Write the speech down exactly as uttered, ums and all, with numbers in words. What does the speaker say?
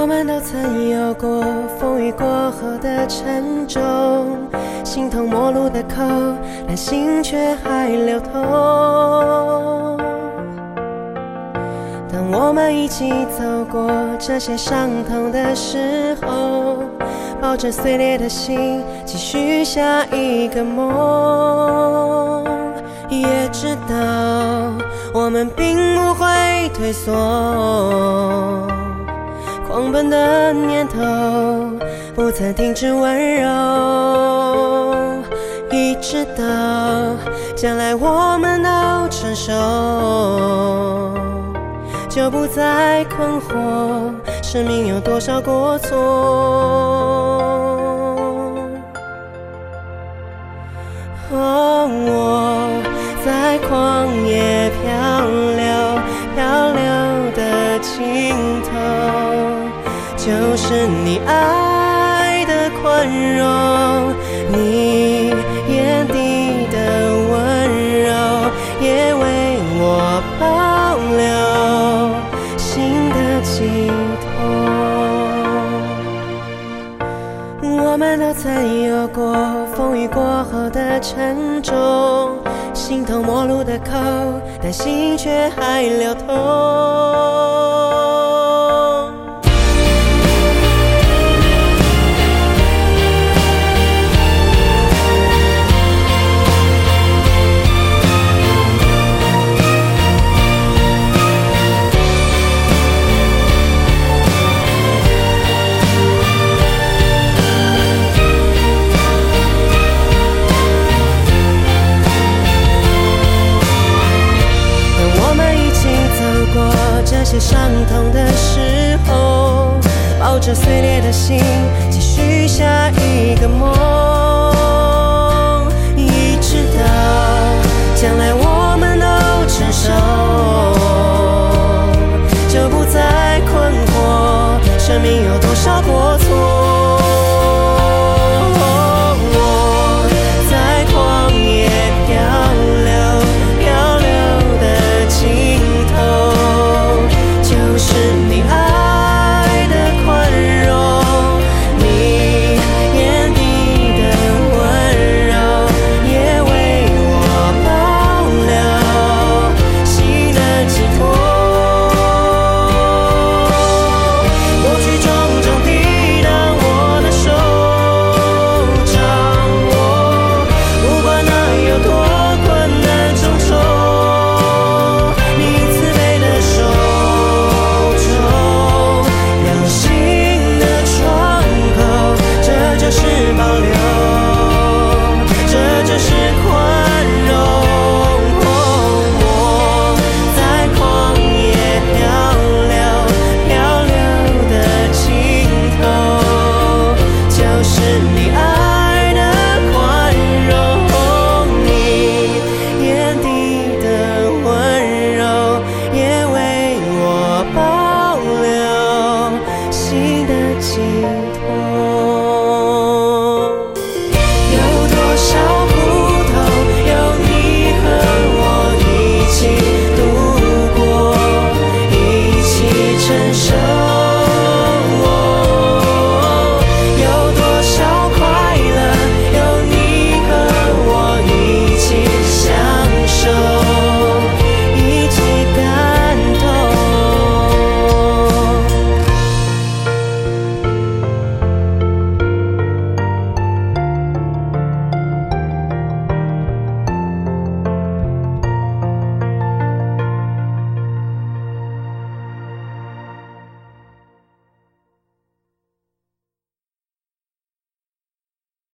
们都曾有过风雨过后的沉重，形同陌路的口，但心却还流通。当我们一起走过这些伤痛的时候，抱着碎裂的心，继续下一个梦。也知道我们并不会退缩，狂奔的念头不曾停止温柔，一直到将来我们都成熟，就不再困惑生命有多少过错。哦，我在旷野漂流，漂流的尽头就是你爱的宽容，你眼底的温柔也为我保留新的寄托。我们都曾有过风雨过后的沉重，形同陌路的口，但心却还流通。这些伤痛的时候，抱着碎裂的心，继续下一个梦。一直到将来我们都成熟，就不再困惑生命有多少过